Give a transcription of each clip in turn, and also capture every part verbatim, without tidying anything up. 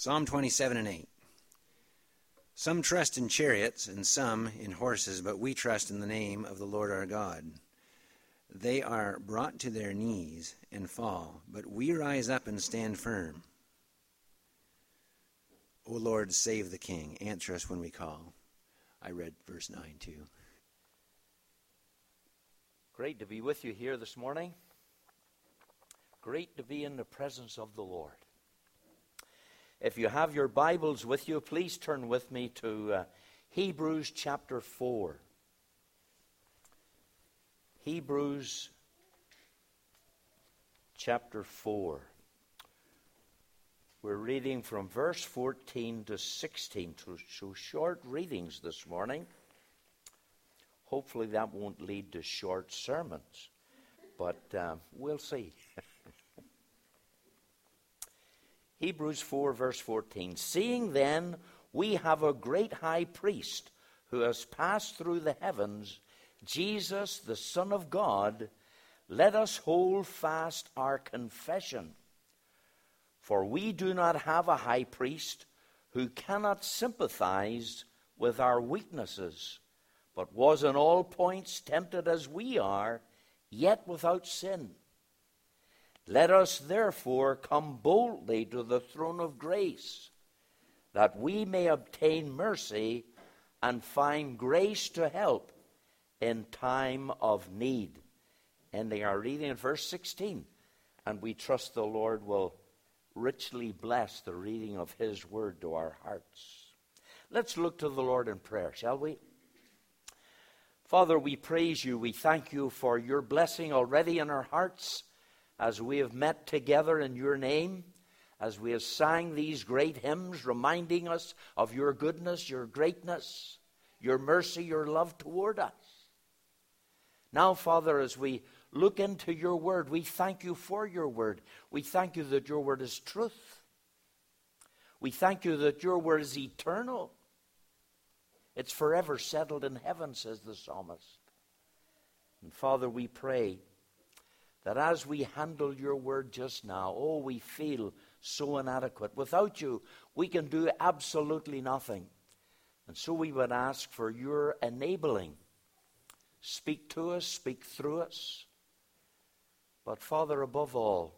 Psalm twenty-seven and eight. Some trust in chariots and some in horses, but we trust in the name of the Lord our God. They are brought to their knees and fall, but we rise up and stand firm. O Lord, save the king. Answer us when we call. I read verse nine too. Great to be with you here this morning. Great to be in the presence of the Lord. If you have your Bibles with you, please turn with me to uh, Hebrews chapter four. Hebrews chapter four. We're reading from verse fourteen to sixteen, so, so short readings this morning. Hopefully that won't lead to short sermons, but uh, we'll see. Hebrews four, verse fourteen. Seeing then we have a great high priest who has passed through the heavens, Jesus, the Son of God, let us hold fast our confession. For we do not have a high priest who cannot sympathize with our weaknesses, but was in all points tempted as we are, yet without sin. Let us therefore come boldly to the throne of grace, that we may obtain mercy and find grace to help in time of need. Ending our reading in verse sixteen. And we trust the Lord will richly bless the reading of his word to our hearts. Let's look to the Lord in prayer, shall we? Father, we praise you. We thank you for your blessing already in our hearts as we have met together in your name, as we have sang these great hymns reminding us of your goodness, your greatness, your mercy, your love toward us. Now, Father, as we look into your word, we thank you for your word. We thank you that your word is truth. We thank you that your word is eternal. It's forever settled in heaven, says the psalmist. And Father, we pray that as we handle your word just now, oh, we feel so inadequate. Without you, we can do absolutely nothing. And so we would ask for your enabling. Speak to us, speak through us. But Father, above all,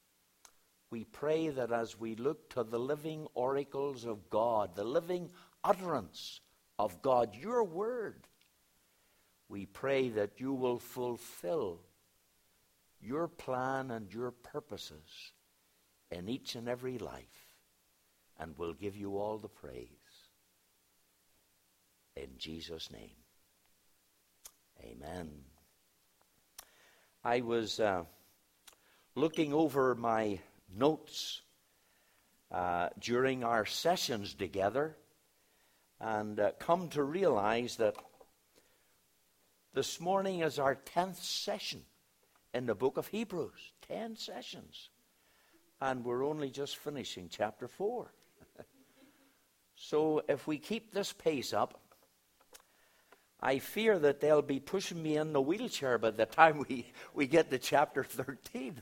we pray that as we look to the living oracles of God, the living utterance of God, your word, we pray that you will fulfill your plan and your purposes in each and every life, and we'll give you all the praise. In Jesus' name, amen. I was uh, looking over my notes uh, during our sessions together, and uh, come to realize that this morning is our tenth session in the book of Hebrews. Ten sessions. And we're only just finishing chapter four. So if we keep this pace up, I fear that they'll be pushing me in the wheelchair by the time we, we get to chapter thirteen.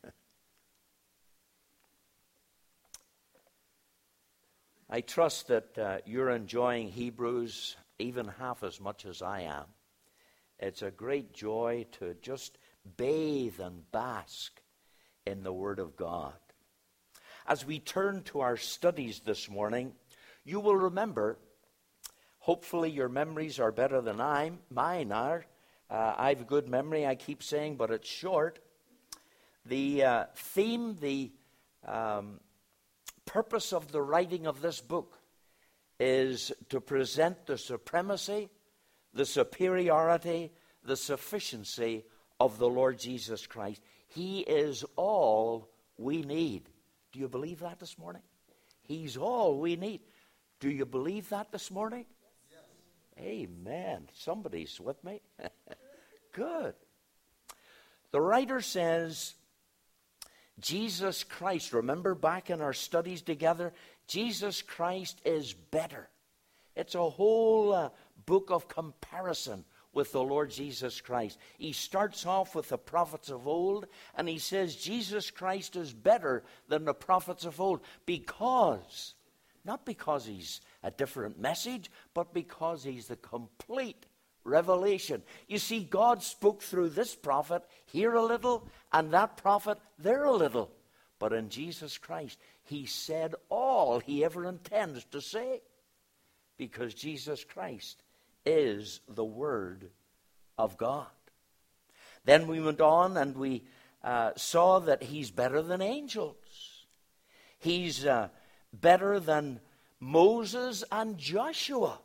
I trust that uh, you're enjoying Hebrews even half as much as I am. It's a great joy to just bathe and bask in the Word of God. As we turn to our studies this morning, you will remember, hopefully your memories are better than I'm, mine are. Uh, I have a good memory, I keep saying, but it's short. The uh, theme, the um, purpose of the writing of this book is to present the supremacy, the superiority, the sufficiency of the Lord Jesus Christ. He is all we need. Do you believe that this morning? He's all we need. Do you believe that this morning? Yes. Amen. Somebody's with me. Good. The writer says, Jesus Christ, remember back in our studies together, Jesus Christ is better. It's a whole uh, book of comparison. with the Lord Jesus Christ. He starts off with the prophets of old, and he says Jesus Christ is better than the prophets of old because, not because he's a different message, but because he's the complete revelation. You see, God spoke through this prophet here a little, and that prophet there a little. But in Jesus Christ, he said all he ever intends to say, because Jesus Christ is the Word of God. Then we went on and we uh, saw that he's better than angels. He's uh, better than Moses and Joshua.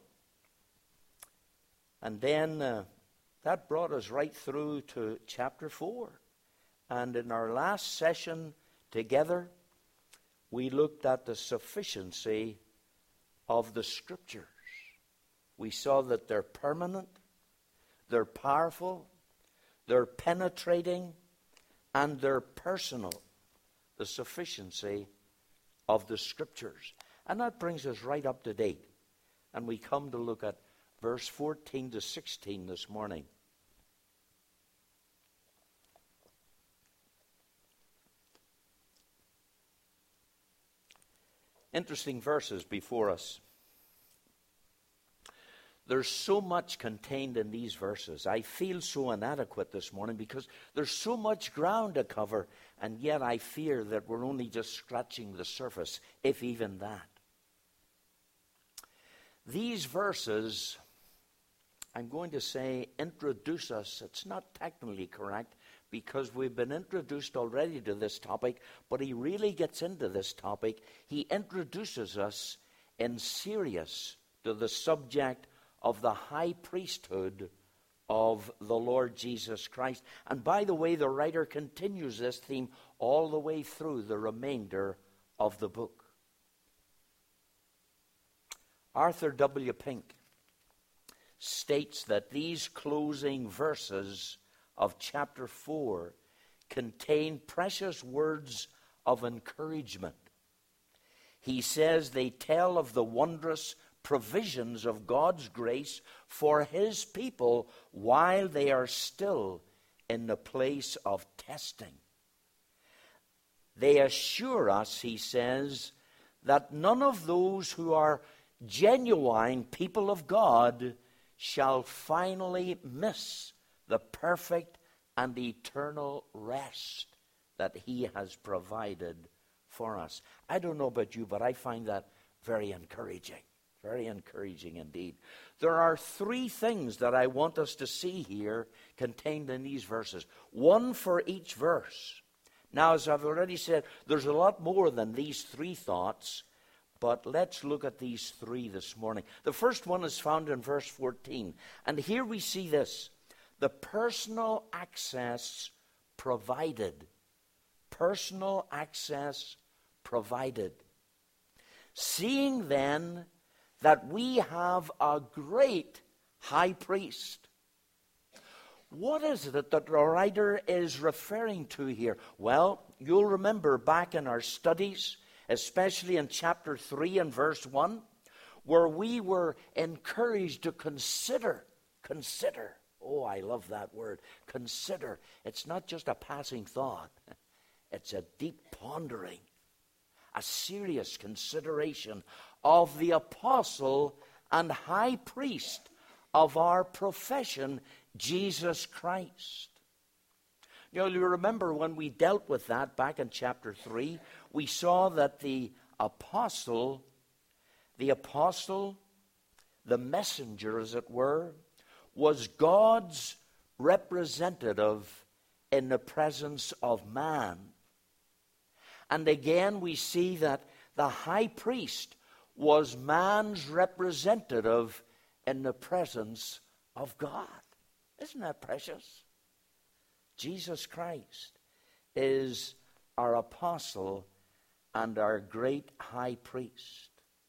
And then uh, that brought us right through to chapter four. And in our last session together, we looked at the sufficiency of the Scriptures. We saw that they're permanent, they're powerful, they're penetrating, and they're personal. The sufficiency of the Scriptures. And that brings us right up to date. And we come to look at verse fourteen to sixteen this morning. Interesting verses before us. There's so much contained in these verses. I feel so inadequate this morning because there's so much ground to cover, and yet I fear that we're only just scratching the surface, if even that. These verses, I'm going to say, introduce us. It's not technically correct because we've been introduced already to this topic, but he really gets into this topic. He introduces us in serious to the subject of the high priesthood of the Lord Jesus Christ. And by the way, the writer continues this theme all the way through the remainder of the book. Arthur W. Pink states that these closing verses of chapter four contain precious words of encouragement. He says they tell of the wondrous provisions of God's grace for his people while they are still in the place of testing. They assure us, he says, that none of those who are genuine people of God shall finally miss the perfect and eternal rest that he has provided for us. I don't know about you, but I find that very encouraging. Very encouraging indeed. There are three things that I want us to see here contained in these verses. One for each verse. Now, as I've already said, there's a lot more than these three thoughts, but let's look at these three this morning. The first one is found in verse fourteen. And here we see this. The personal access provided. Personal access provided. Seeing then that we have a great high priest. What is it that the writer is referring to here? Well, you'll remember back in our studies, especially in chapter three and verse one, where we were encouraged to consider, consider. Oh, I love that word, consider. It's not just a passing thought. It's a deep pondering, a serious consideration of the apostle and high priest of our profession, Jesus Christ. You know, you remember when we dealt with that back in chapter three, we saw that the apostle, the apostle, the messenger, as it were, was God's representative in the presence of man. And again, we see that the high priest was man's representative in the presence of God. Isn't that precious? Jesus Christ is our apostle and our great high priest.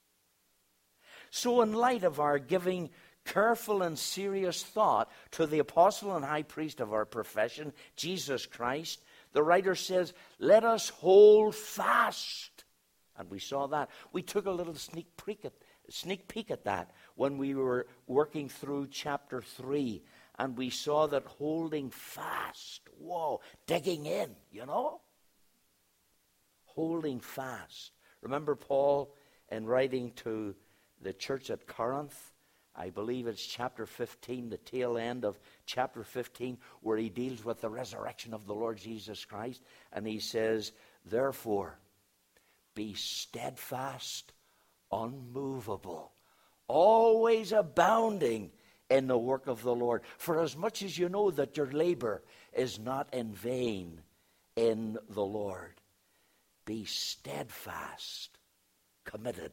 So in light of our giving careful and serious thought to the apostle and high priest of our profession, Jesus Christ, the writer says, let us hold fast. And we saw that. We took a little sneak peek at, sneak peek at that when we were working through chapter three and we saw that holding fast, whoa, digging in, you know? Holding fast. Remember Paul in writing to the church at Corinth? I believe it's chapter fifteen, the tail end of chapter fifteen, where he deals with the resurrection of the Lord Jesus Christ. And he says, therefore, be steadfast, unmovable, always abounding in the work of the Lord. For as much as you know that your labor is not in vain in the Lord. Be steadfast, committed,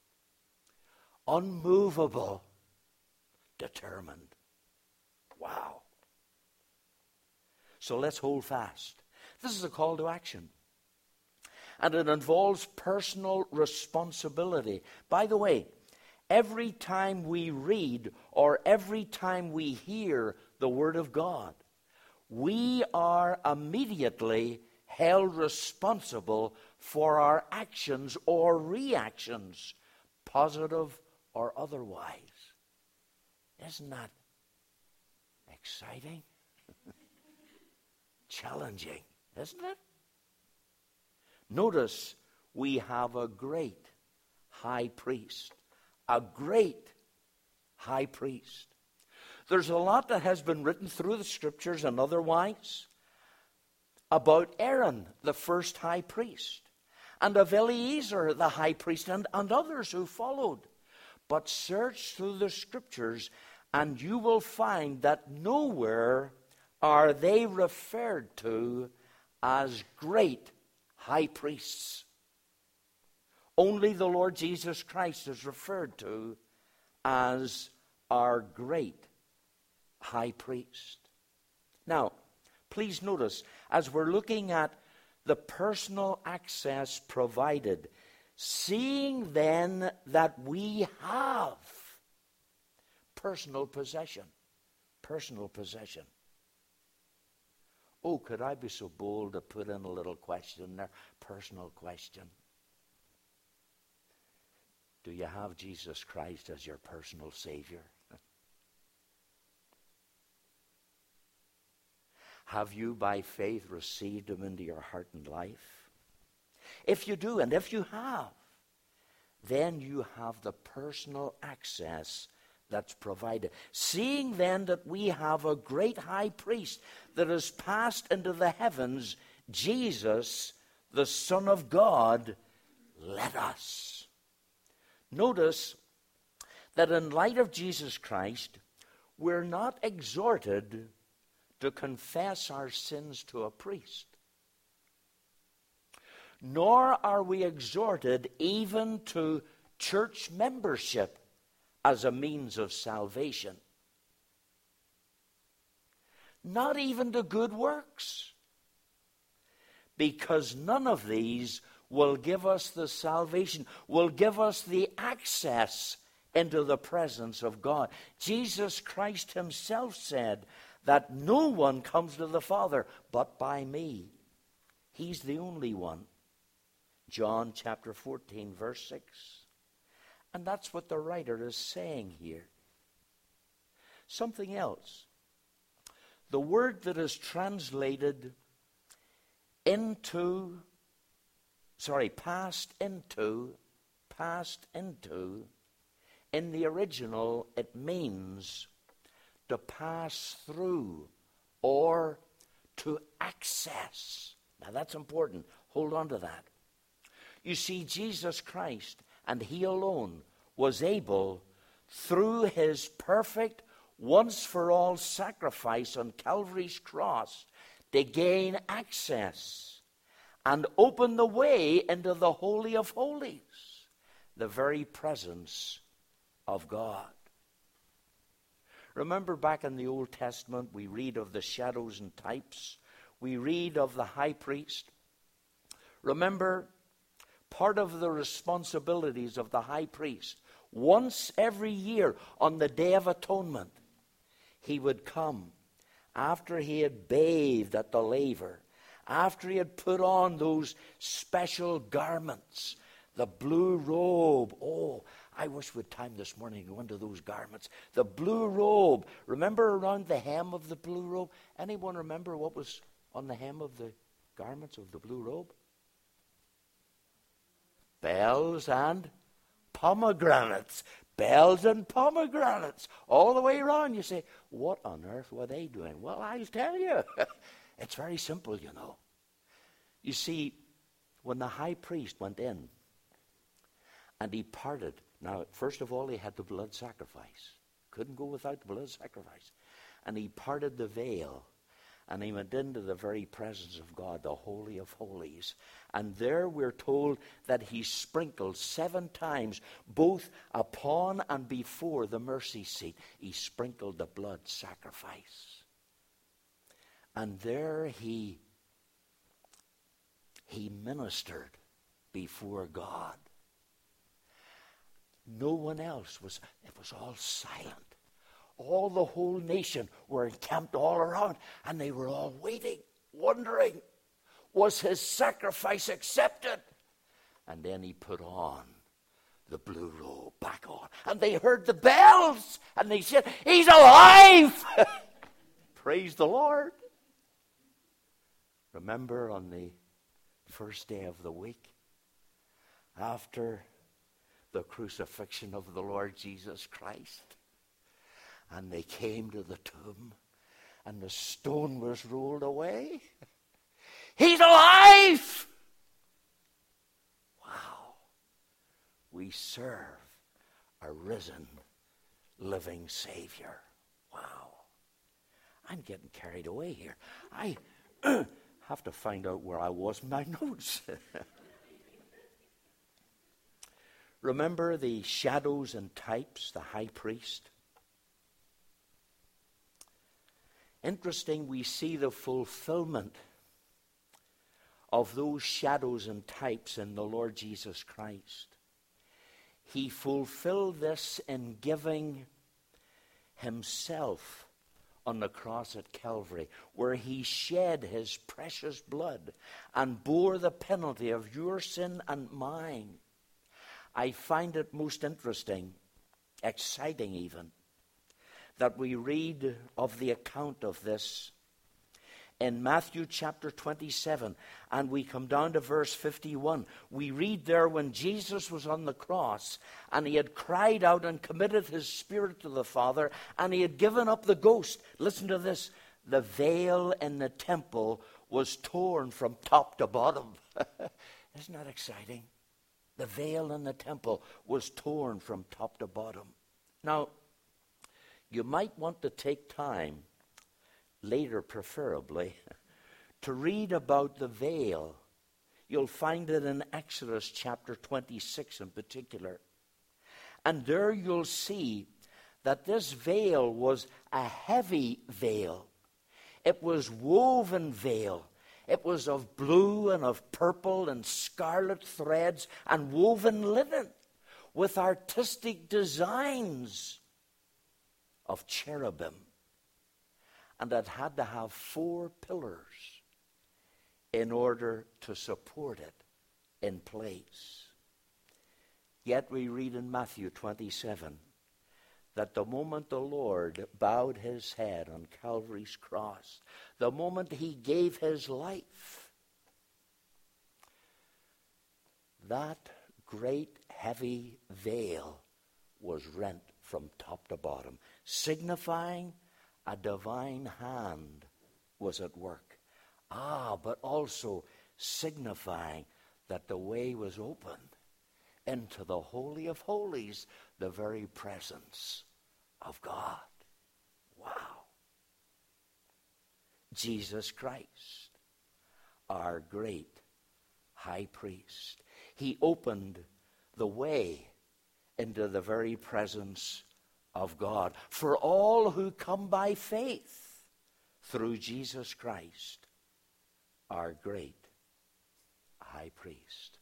unmovable, determined. Wow. So let's hold fast. This is a call to action. And it involves personal responsibility. By the way, every time we read or every time we hear the Word of God, we are immediately held responsible for our actions or reactions, positive or otherwise. Isn't that exciting? Challenging, isn't it? Notice we have a great high priest. A great high priest. There's a lot that has been written through the scriptures and otherwise about Aaron, the first high priest, and of Eleazar, the high priest, and, and others who followed. But search through the scriptures, and you will find that nowhere are they referred to as great high priests. Only the Lord Jesus Christ is referred to as our great high priest. Now, please notice, as we're looking at the personal access provided, seeing then that we have personal possession. Personal possession. Oh, could I be so bold to put in a little question there? Personal question. Do you have Jesus Christ as your personal Savior? Have you by faith received Him into your heart and life? If you do, and if you have, then you have the personal access that's provided. Seeing then that we have a great high priest that has passed into the heavens, Jesus, the Son of God, let us. Notice that in light of Jesus Christ, we're not exhorted to confess our sins to a priest. Nor are we exhorted even to church membership as a means of salvation. Not even to good works. Because none of these will give us the salvation, will give us the access into the presence of God. Jesus Christ Himself said that no one comes to the Father but by me. He's the only one. John chapter fourteen, verse six. And that's what the writer is saying here. Something else. The word that is translated into, sorry, passed into, passed into, in the original, it means to pass through or to access. Now that's important. Hold on to that. You see, Jesus Christ, and He alone, was able, through His perfect, once-for-all sacrifice on Calvary's cross, to gain access and open the way into the Holy of Holies, the very presence of God. Remember back in the Old Testament, we read of the shadows and types. We read of the high priest. Remember, part of the responsibilities of the high priest, once every year on the Day of Atonement, he would come after he had bathed at the laver, after he had put on those special garments, the blue robe, oh, I wish we'd time this morning to go into those garments. The blue robe. Remember around the hem of the blue robe? Anyone remember what was on the hem of the garments of the blue robe? Bells and pomegranates. Bells and pomegranates. All the way around. You say, what on earth were they doing? Well, I'll tell you. It's very simple, you know. You see, when the high priest went in and he parted, now, first of all, he had the blood sacrifice. Couldn't go without the blood sacrifice. And he parted the veil, and he went into the very presence of God, the Holy of Holies. And there we're told that he sprinkled seven times, both upon and before the mercy seat. He sprinkled the blood sacrifice. And there he, he ministered before God. No one else was, it was all silent. All the whole nation were encamped all around, and they were all waiting, wondering, was his sacrifice accepted? And then he put on the blue robe back on, and they heard the bells, and they said, he's alive! Praise the Lord. Remember on the first day of the week, after the crucifixion of the Lord Jesus Christ, and they came to the tomb, and the stone was rolled away. He's alive! Wow. We serve a risen, living Savior. Wow. I'm getting carried away here. I have to find out where I was in my notes. Remember the shadows and types, the high priest? Interesting, we see the fulfillment of those shadows and types in the Lord Jesus Christ. He fulfilled this in giving himself on the cross at Calvary, where he shed his precious blood and bore the penalty of your sin and mine. I find it most interesting, exciting even, that we read of the account of this in Matthew chapter twenty-seven, and we come down to verse fifty-one. We read there when Jesus was on the cross, and he had cried out and committed his spirit to the Father, and he had given up the ghost. Listen to this. The veil in the temple was torn from top to bottom. Isn't that exciting? The veil in the temple was torn from top to bottom. Now, you might want to take time, later preferably, to read about the veil. You'll find it in Exodus chapter twenty-six in particular. And there you'll see that this veil was a heavy veil. It was woven veil. It was of blue and of purple and scarlet threads and woven linen with artistic designs of cherubim. And it had to have four pillars in order to support it in place. Yet we read in Matthew twenty-seven that the moment the Lord bowed his head on Calvary's cross, the moment he gave his life, that great heavy veil was rent from top to bottom, signifying a divine hand was at work. Ah, but also signifying that the way was open into the Holy of Holies, the very presence of God. Wow. Jesus Christ, our great high priest. He opened the way into the very presence of God for all who come by faith through Jesus Christ, our great high priest.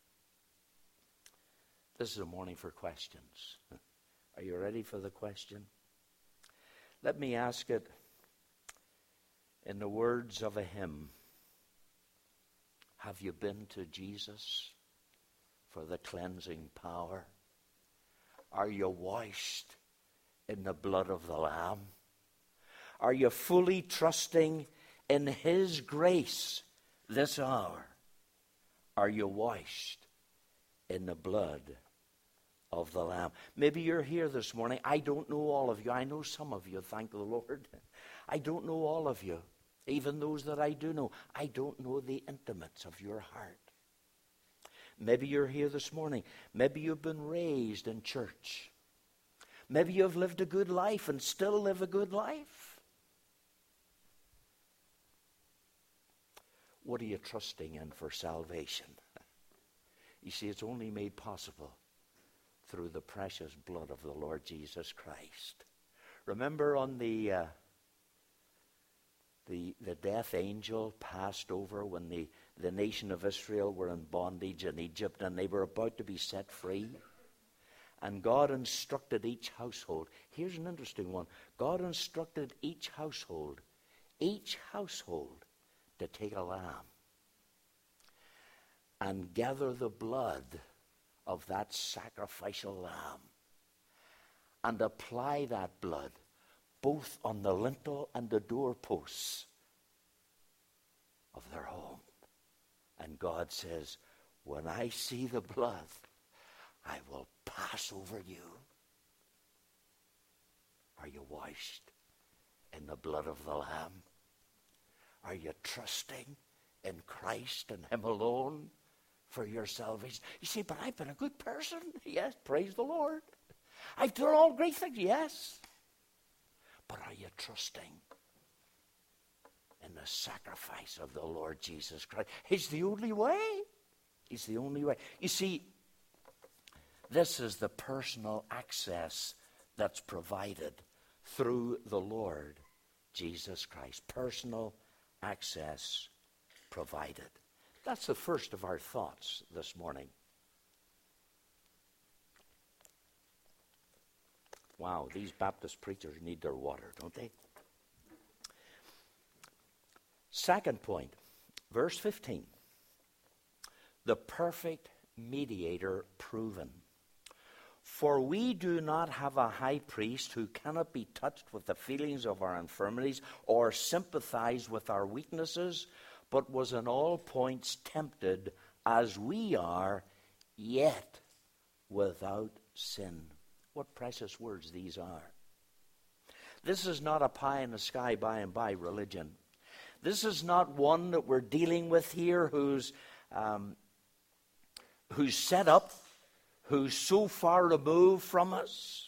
This is a morning for questions. Are you ready for the question? Let me ask it in the words of a hymn. Have you been to Jesus for the cleansing power? Are you washed in the blood of the Lamb? Are you fully trusting in His grace this hour? Are you washed in the blood of the Lamb? Maybe you're here this morning. I don't know all of you. I know some of you, thank the Lord. I don't know all of you, even those that I do know. I don't know the intimates of your heart. Maybe you're here this morning. Maybe you've been raised in church. Maybe you've lived a good life and still live a good life. What are you trusting in for salvation? You see, it's only made possible through the precious blood of the Lord Jesus Christ. Remember on the uh, the the death angel passed over when the, the nation of Israel were in bondage in Egypt and they were about to be set free? And God instructed each household. Here's an interesting one. God instructed each household, each household to take a lamb and gather the blood of that sacrificial lamb and apply that blood both on the lintel and the doorposts of their home. And God says, when I see the blood, I will pass over you. Are you washed in the blood of the Lamb? Are you trusting in Christ and Him alone for your salvation? You say, but I've been a good person. Yes, praise the Lord. I've done all great things. Yes. But are you trusting in the sacrifice of the Lord Jesus Christ? He's the only way. He's the only way. You see, this is the personal access that's provided through the Lord Jesus Christ. Personal access provided. That's the first of our thoughts this morning. Wow, these Baptist preachers need their water, don't they? Second point, verse fifteen. The perfect mediator proven. For we do not have a high priest who cannot be touched with the feelings of our infirmities or sympathize with our weaknesses, but was in all points tempted as we are, yet without sin. What precious words these are. This is not a pie in the sky by and by religion. This is not one that we're dealing with here who's, um, who's set up, who's so far removed from us.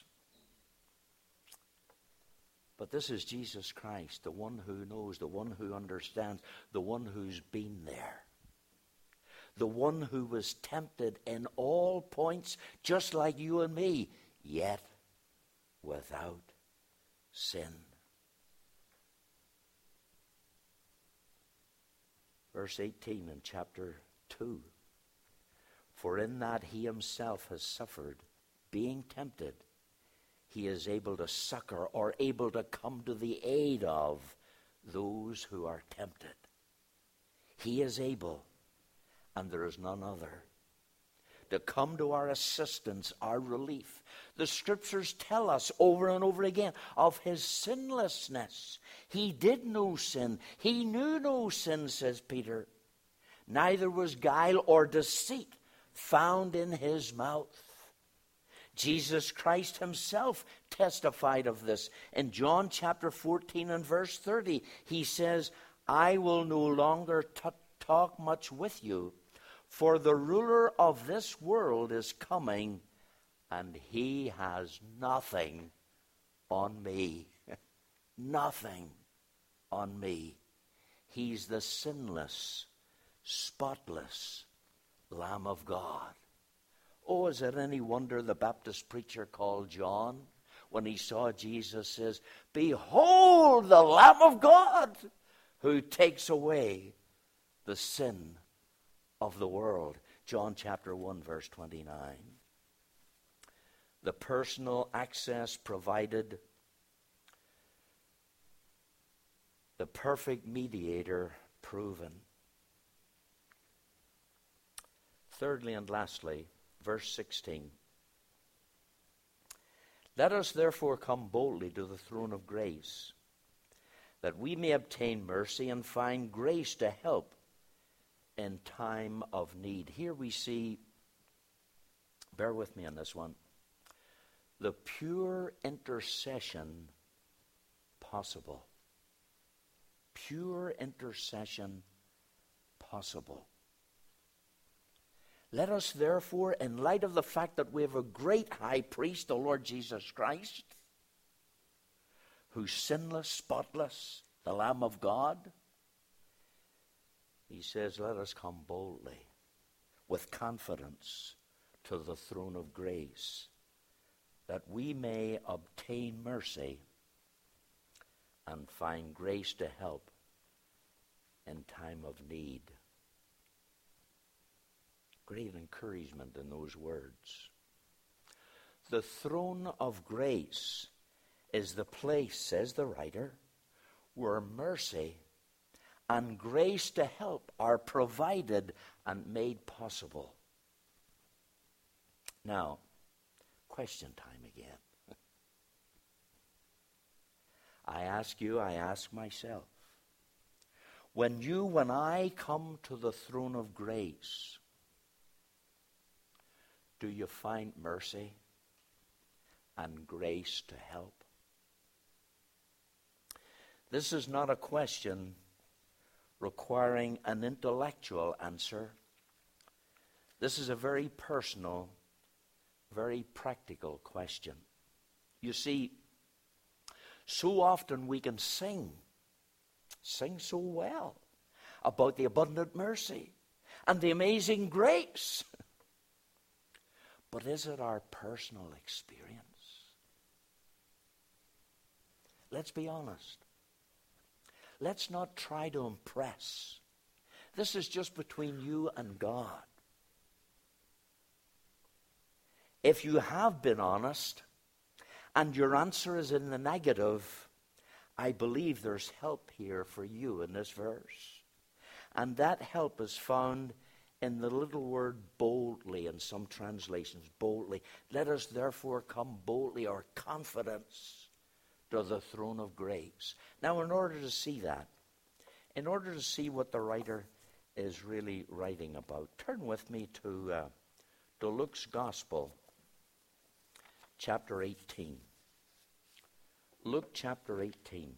But this is Jesus Christ, the one who knows, the one who understands, the one who's been there. The one who was tempted in all points, just like you and me, yet without sin. Verse eighteen in chapter two. For in that he himself has suffered, being tempted, he is able to succor or able to come to the aid of those who are tempted. He is able, and there is none other, to come to our assistance, our relief. The scriptures tell us over and over again of his sinlessness. He did no sin. He knew no sin, says Peter. Neither was guile or deceit found in his mouth. Jesus Christ himself testified of this. In John chapter fourteen and verse thirty, he says, I will no longer t- talk much with you, for the ruler of this world is coming, and he has nothing on me. Nothing on me. He's the sinless, spotless Lamb of God. Oh, is it any wonder the Baptist preacher called John, when he saw Jesus, says, Behold the Lamb of God who takes away the sin of the world. John chapter one, verse twenty-nine. The personal access provided, the perfect mediator proven. Thirdly and lastly, verse sixteen. Let us therefore come boldly to the throne of grace, that we may obtain mercy and find grace to help in time of need. Here we see, bear with me on this one, the pure intercession possible. Pure intercession possible. Let us therefore, in light of the fact that we have a great high priest, the Lord Jesus Christ, who's sinless, spotless, the Lamb of God, he says, let us come boldly, with confidence, to the throne of grace, that we may obtain mercy and find grace to help in time of need. Great encouragement in those words. The throne of grace is the place, says the writer, where mercy and grace to help are provided and made possible. Now, question time again. I ask you, I ask myself, when you, when I come to the throne of grace, do you find mercy and grace to help? This is not a question requiring an intellectual answer. This is a very personal, very practical question. You see, so often we can sing, sing so well about the abundant mercy and the amazing grace. But is it our personal experience? Let's be honest. Let's not try to impress. This is just between you and God. If you have been honest and your answer is in the negative, I believe there's help here for you in this verse. And that help is found in the little word boldly in some translations, boldly. Let us therefore come boldly, or confidence, to the throne of grace. Now, in order to see that, in order to see what the writer is really writing about, turn with me to, uh, to Luke's Gospel, chapter eighteen. Luke chapter eighteen.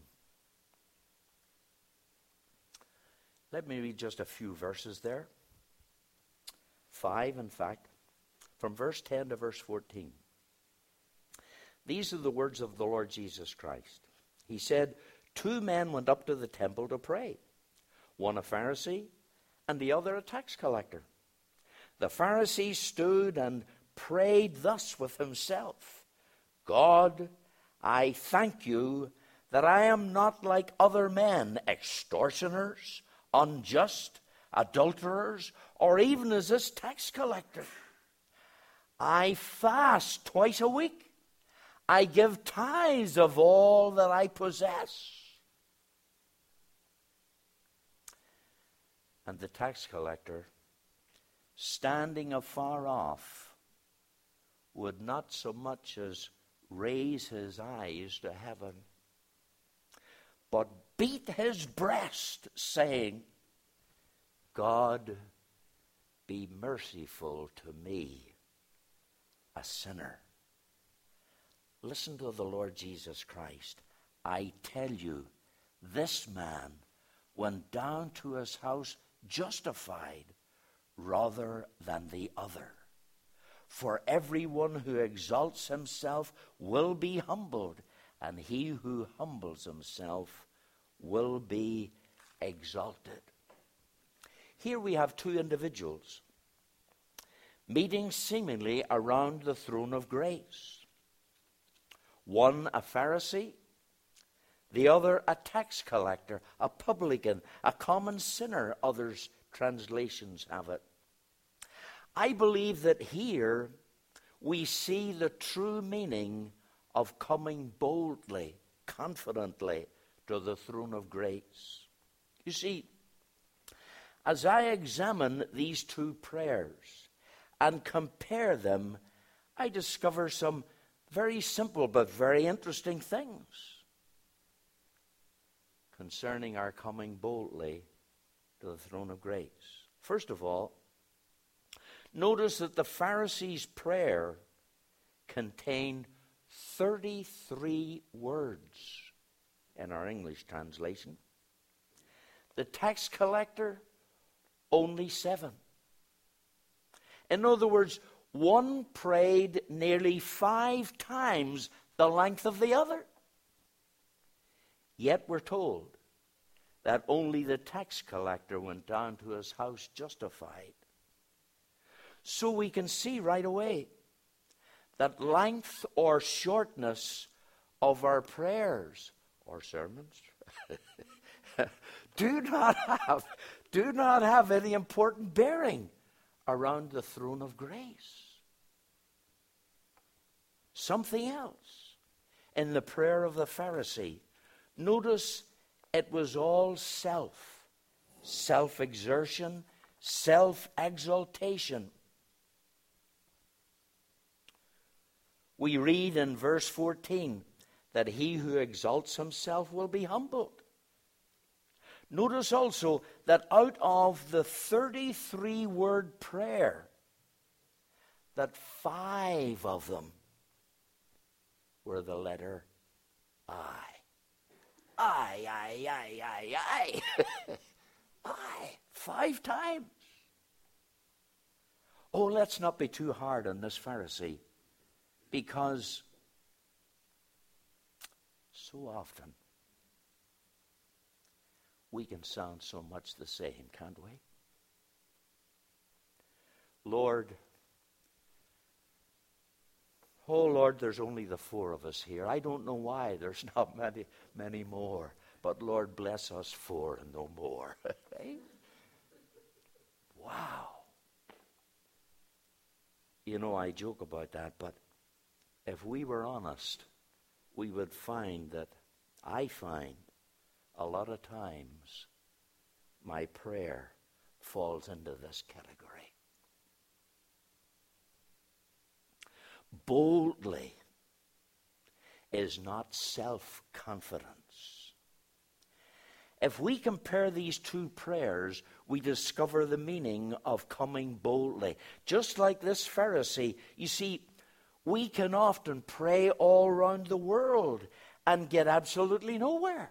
Let me read just a few verses there. Five, in fact, from verse ten to verse fourteen. These are the words of the Lord Jesus Christ. He said, two men went up to the temple to pray, one a Pharisee and the other a tax collector. The Pharisee stood and prayed thus with himself, God, I thank you that I am not like other men, extortioners, unjust, adulterers, or even as this tax collector. I fast twice a week. I give tithes of all that I possess. And the tax collector, standing afar off, would not so much as raise his eyes to heaven, but beat his breast, saying, God, be merciful to me, a sinner. Listen to the Lord Jesus Christ. I tell you, this man went down to his house justified rather than the other. For everyone who exalts himself will be humbled, and he who humbles himself will be exalted. Here we have two individuals meeting seemingly around the throne of grace. One a Pharisee, the other a tax collector, a publican, a common sinner, others translations have it. I believe that here we see the true meaning of coming boldly, confidently to the throne of grace. You see, as I examine these two prayers and compare them, I discover some very simple but very interesting things concerning our coming boldly to the throne of grace. First of all, notice that the Pharisees' prayer contained thirty-three words in our English translation. The tax collector, only seven. In other words, one prayed nearly five times the length of the other. Yet we're told that only the tax collector went down to his house justified. So we can see right away that length or shortness of our prayers or sermons do not have do not have any important bearing around the throne of grace. Something else in the prayer of the Pharisee. Notice it was all self, self-exertion, self-exaltation. We read in verse fourteen that he who exalts himself will be humbled. Notice also that out of the thirty-three word prayer, that five of them were the letter I. I, I, I, I, I. I. Five times. Oh, let's not be too hard on this Pharisee, because so often we can sound so much the same, can't we? Lord, oh Lord, there's only the four of us here. I don't know why there's not many, many more. But Lord, bless us four and no more. Wow. You know, I joke about that, but if we were honest, we would find that I find a lot of times my prayer falls into this category. Boldly is not self-confidence. If we compare these two prayers, we discover the meaning of coming boldly. Just like this Pharisee, you see, we can often pray all around the world and get absolutely nowhere.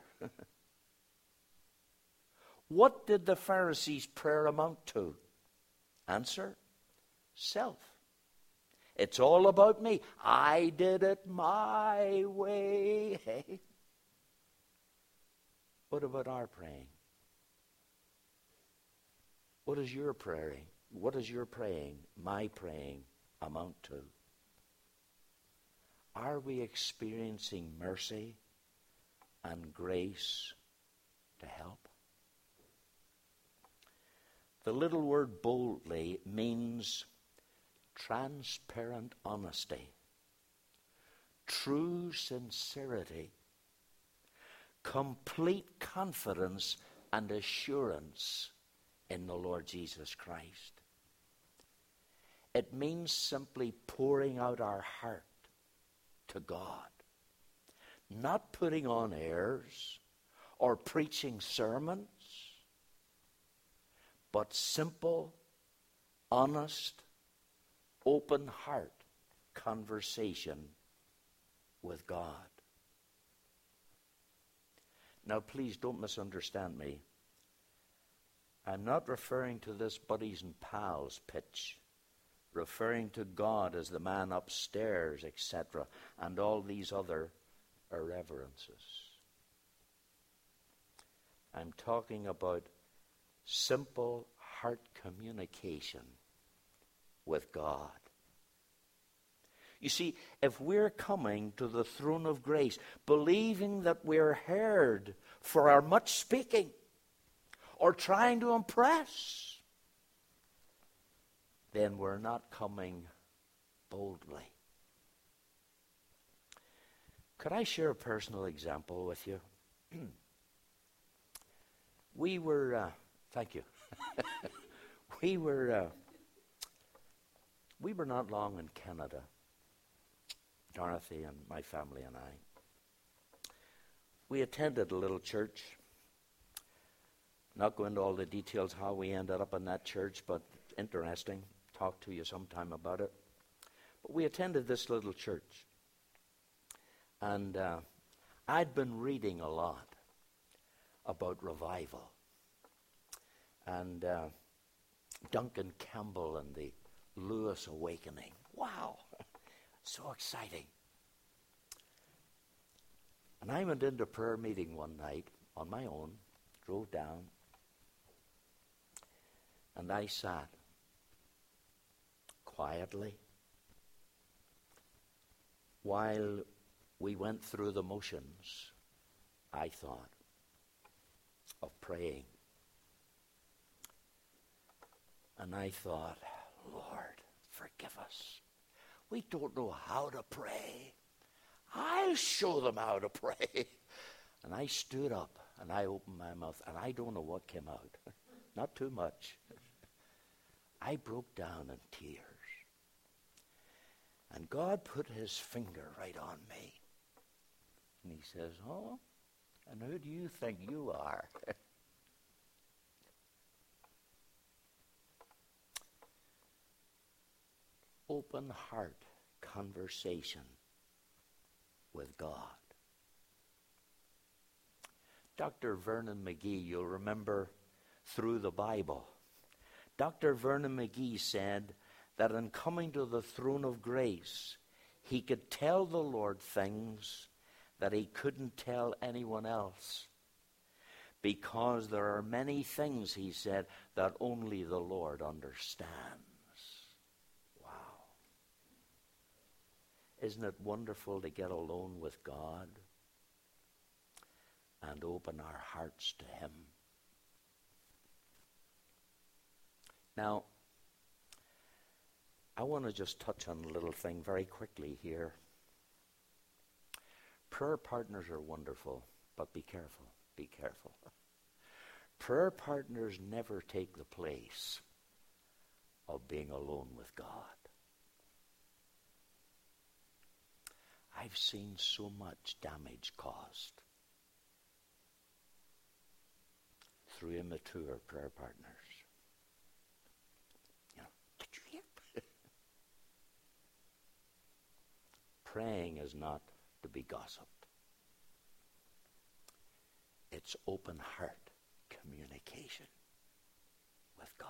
What did the Pharisees' prayer amount to? Answer, self. It's all about me. I did it my way. Hey. What about our praying? What is your praying? What is your praying, my praying, amount to? Are we experiencing mercy and grace to help? The little word boldly means transparent honesty, true sincerity, complete confidence and assurance in the Lord Jesus Christ. It means simply pouring out our heart to God, not putting on airs or preaching sermons, but simple, honest, open heart conversation with God. Now, please don't misunderstand me. I'm not referring to this buddies and pals pitch, referring to God as the man upstairs, et cetera, and all these other irreverences. I'm talking about simple heart communication with God. You see, if we're coming to the throne of grace, believing that we're heard for our much speaking, or trying to impress, then we're not coming boldly. Could I share a personal example with you? we were, uh, thank you. we were, uh, we were not long in Canada. Dorothy and my family and I. We attended a little church. Not go into all the details how we ended up in that church, but interesting. Talk to you sometime about it. But we attended this little church. And uh, I'd been reading a lot about revival. And uh, Duncan Campbell and the Lewis Awakening. Wow, so exciting. And I went into prayer meeting one night on my own, drove down, and I sat quietly while we went through the motions, I thought, of praying. And I thought, Lord, forgive us. We don't know how to pray. I'll show them how to pray. And I stood up and I opened my mouth, and I don't know what came out. Not too much. I broke down in tears. And God put his finger right on me. And he says, oh, and who do you think you are? Open heart conversation with God. Doctor Vernon McGee, you'll remember through the Bible, Doctor Vernon McGee said that in coming to the throne of grace, he could tell the Lord things that he couldn't tell anyone else. Because there are many things, he said, that only the Lord understands. Wow. Isn't it wonderful to get alone with God and open our hearts to him? Now, I want to just touch on a little thing very quickly here. Prayer partners are wonderful, but be careful, be careful. Prayer partners never take the place of being alone with God. I've seen so much damage caused through immature prayer partners. You know, did you hear? Praying is not to be gossiped. It's open heart communication with God.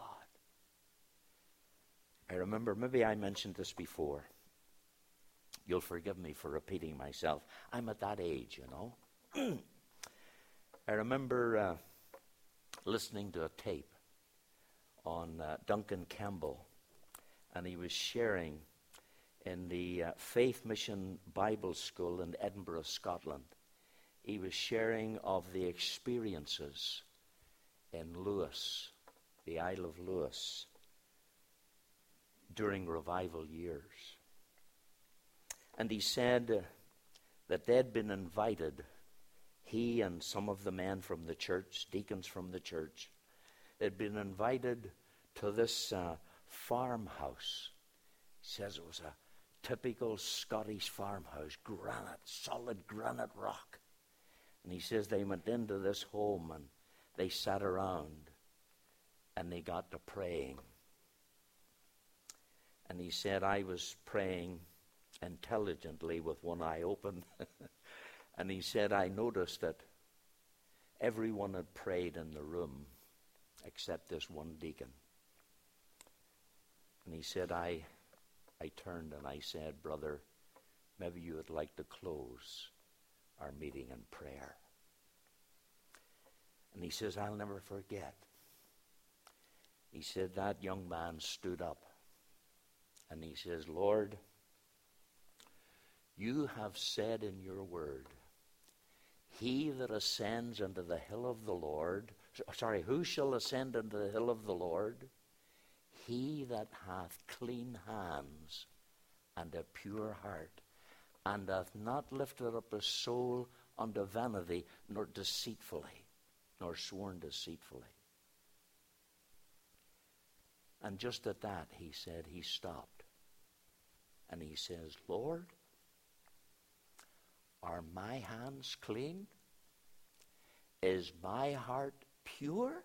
I remember, maybe I mentioned this before. You'll forgive me for repeating myself. I'm at that age, you know. I remember uh, listening to a tape on uh, Duncan Campbell, and he was sharing in the uh, Faith Mission Bible School in Edinburgh, Scotland. He was sharing of the experiences in Lewis, the Isle of Lewis, during revival years. And he said uh, that they'd been invited, he and some of the men from the church, deacons from the church, they'd been invited to this uh, farmhouse. He says it was a typical Scottish farmhouse, granite, solid granite rock. And he says they went into this home and they sat around and they got to praying. And he said, I was praying intelligently with one eye open. And he said, I noticed that everyone had prayed in the room except this one deacon. And he said, I, I turned and I said, brother, maybe you would like to close our meeting in prayer. And he says, I'll never forget. He said, that young man stood up and he says, Lord, you have said in your word, he that ascends into the hill of the Lord, sorry, who shall ascend into the hill of the Lord? He that hath clean hands and a pure heart, and hath not lifted up his soul unto vanity, nor deceitfully, nor sworn deceitfully. And just at that, he said, he stopped. And he says, Lord, Are my hands clean? Is my heart pure?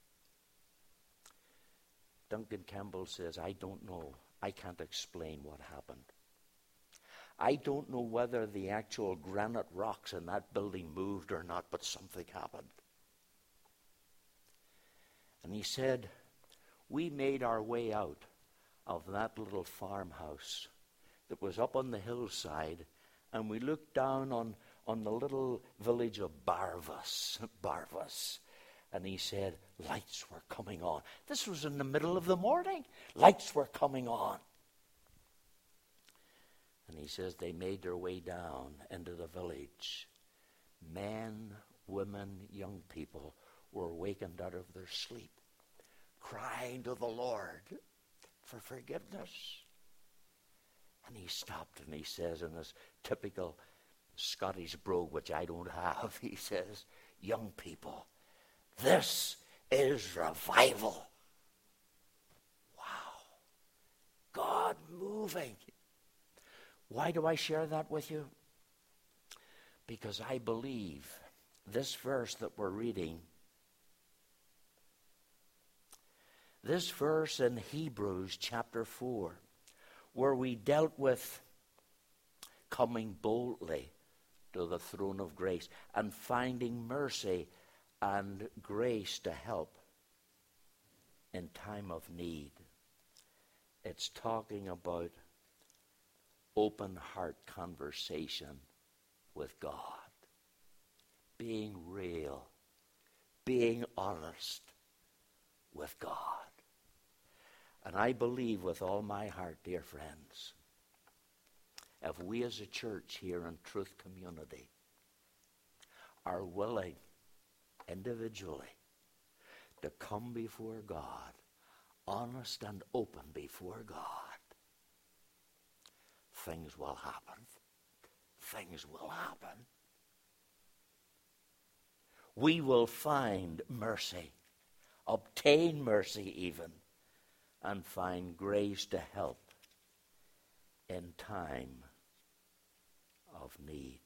Duncan Campbell says, I don't know. I can't explain what happened. I don't know whether the actual granite rocks in that building moved or not, but something happened. And he said, we made our way out of that little farmhouse that was up on the hillside, and we looked down on, on the little village of Barvas, Barvas. And he said, lights were coming on. This was in the middle of the morning. Lights were coming on. And he says they made their way down into the village. Men, women, young people were wakened out of their sleep, crying to the Lord for forgiveness. And he stopped and he says in his typical Scottish brogue, which I don't have, he says, young people, this is revival. Wow. God moving. Why do I share that with you? Because I believe this verse that we're reading, this verse in Hebrews chapter four, where we dealt with coming boldly to the throne of grace and finding mercy and grace to help in time of need. It's talking about open heart conversation with God, being real, being honest with God. And I believe with all my heart, dear friends, if we as a church here in Truth Community are willing individually to come before God, honest and open before God, things will happen. Things will happen. We will find mercy, obtain mercy even, and find grace to help in time of need.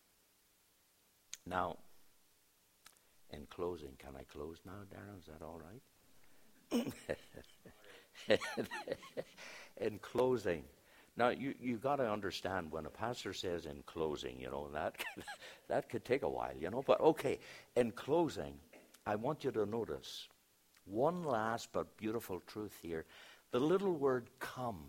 Now, in closing, can I close now, Darren? Is that all right? In closing, now you you got to understand when a pastor says in closing, you know, that that could take a while, you know. But okay, in closing, I want you to notice one last but beautiful truth here. The little word come.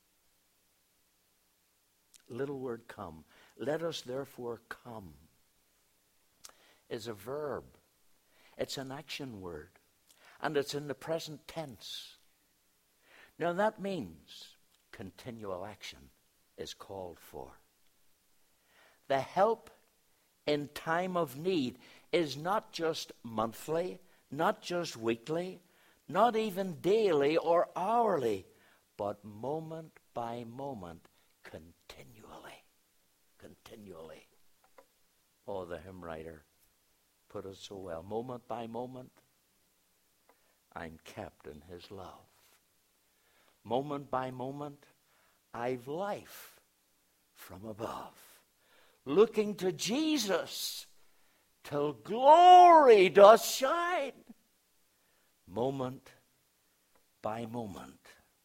Little word come. Let us therefore come is a verb. It's an action word. And it's in the present tense. Now that means continual action is called for. The help in time of need is not just monthly, not just weekly, not even daily or hourly, but moment by moment, continually. Continually. Oh, the hymn writer put it so well. Moment by moment, I'm kept in his love. Moment by moment, I've life from above. Looking to Jesus till glory does shine. Moment by moment,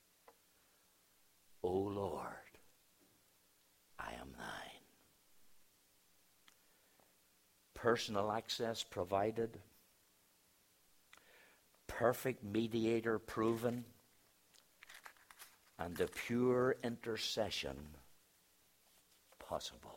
O Lord, I am thine. Personal access provided, perfect mediator proven, and the pure intercession possible.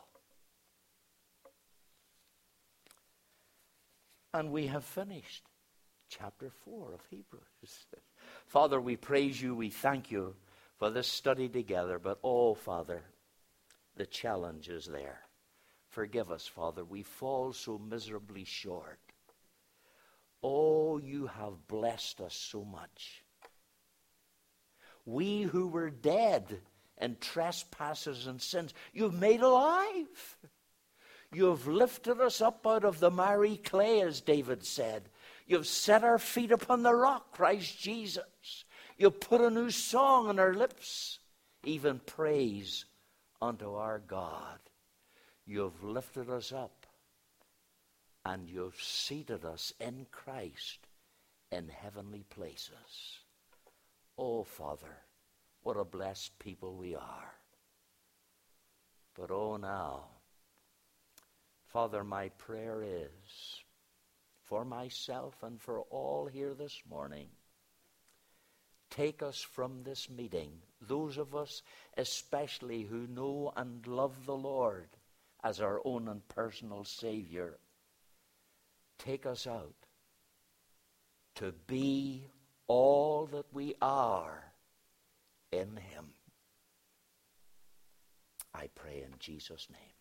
And we have finished chapter four of Hebrews. Father, we praise you, we thank you for this study together, but oh, Father, the challenge is there. Forgive us, Father, we fall so miserably short. Oh, you have blessed us so much. We who were dead in trespasses and sins, you've made alive. You've lifted us up out of the miry clay, as David said. You've set our feet upon the rock, Christ Jesus. You've put a new song on our lips, even praise unto our God. you've lifted us up and you've seated us in Christ in heavenly places. Oh, Father, what a blessed people we are. But oh, now, Father, my prayer is for myself and for all here this morning, take us from this meeting, those of us especially who know and love the Lord as our own and personal Savior, take us out to be all that we are in Him. I pray in Jesus' name.